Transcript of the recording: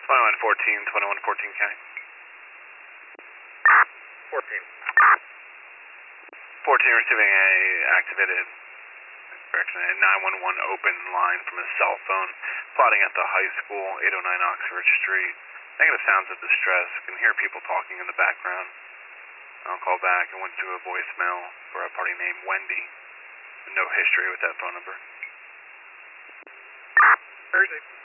2114 County. 14. 14 receiving a activated, correction, a 911 open line from his cell phone, plotting at the high school, 809 Oxford Street. Negative sounds of distress. Can hear people talking in the background. I'll call back and went to a voicemail for a party named Wendy. No history with that phone number. Thursday.